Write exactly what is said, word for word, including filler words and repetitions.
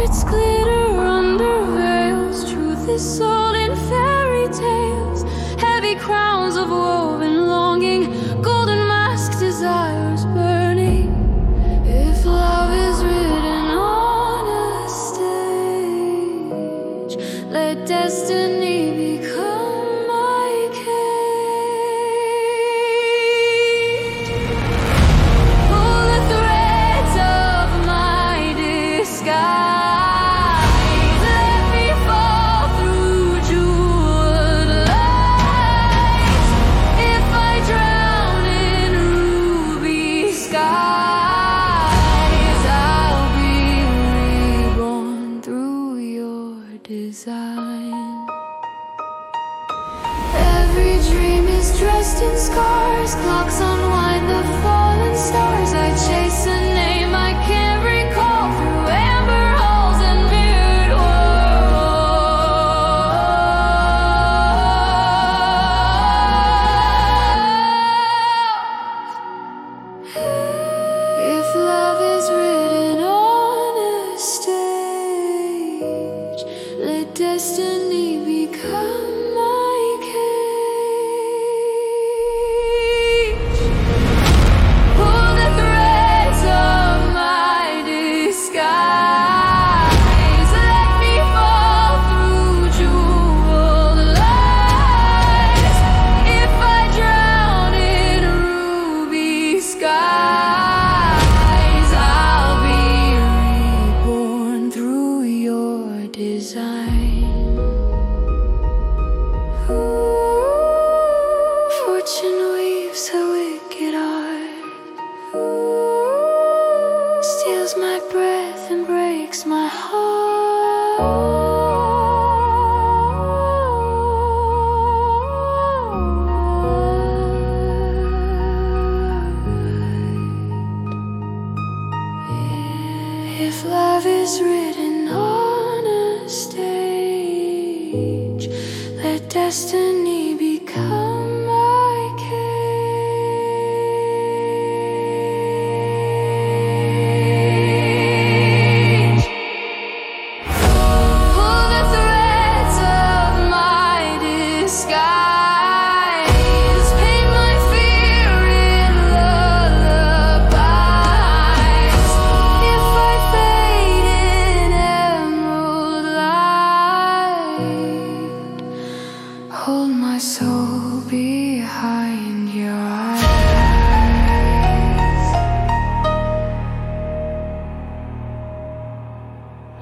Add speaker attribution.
Speaker 1: Secrets glitter under veils. Truth is sold in fairy tales. Heavy crowns of woven longing, golden masked desires burning. If love is written on a stage, let destiny become my cage. Pull the threads of my disguise. Let me fall through jeweled lights. If I drown in ruby skies, I'll be reborn through your design. Every dream is dressed in scars. Clocks unwind the fallen stars. I chase a name I can't recall through amber halls and mirrored walls. If love is written on a stage, let destiny become my cage. Pull the threads of my disguise. Let me fall through jeweled lights. If I drown in ruby skies, I'll be reborn through your design. Ooh, fortune weaves a wicked art. Ooh, steals my breath and breaks my heart. If love is written on a stage, let destiny